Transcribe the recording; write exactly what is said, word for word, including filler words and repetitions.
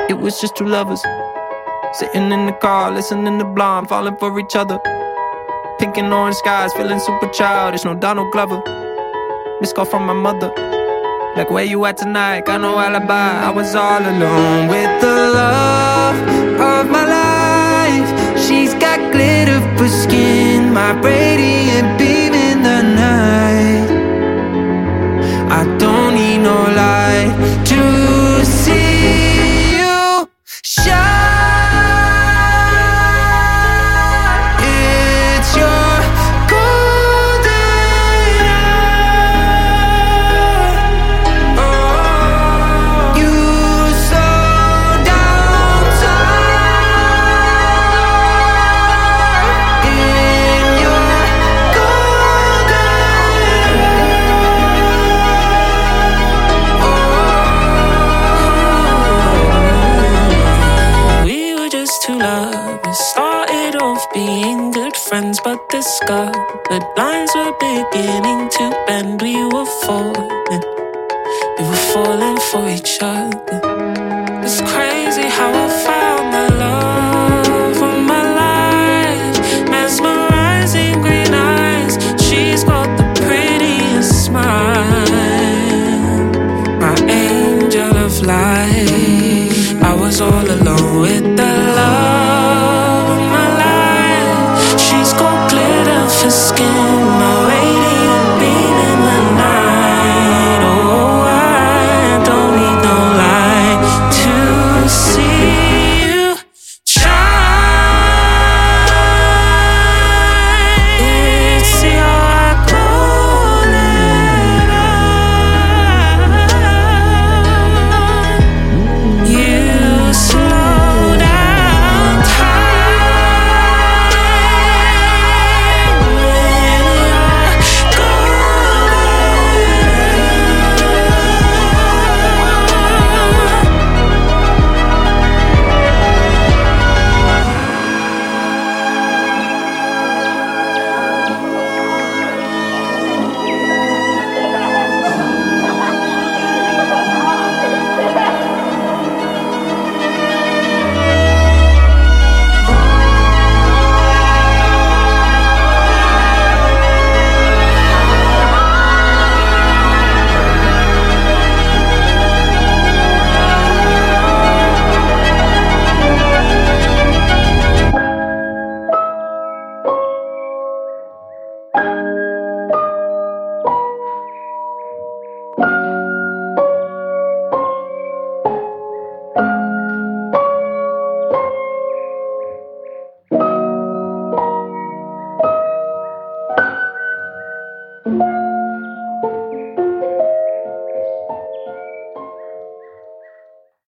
It was just two lovers sitting in the car, listening to Blonde, falling for each other. Pink and orange skies, feeling super childish. No Donald Glover. Missed call from my mother, like, where you at tonight? Got no alibi. I was all alone with the love of my life. She's got glitter for skin, my radiant beam in the night. I don't need no light to see you shine. Started off being good friends, but discovered lines were beginning to bend. We were falling, we were falling for each other. It's crazy how I found the love of my life. Mesmerizing green eyes, she's got the prettiest smile. My angel of light. I was all alone with the love. For skin, my radiant beam in the night. Oh, I don't need no light to see you shine. It's your golden eye. You slow down time. Thank you.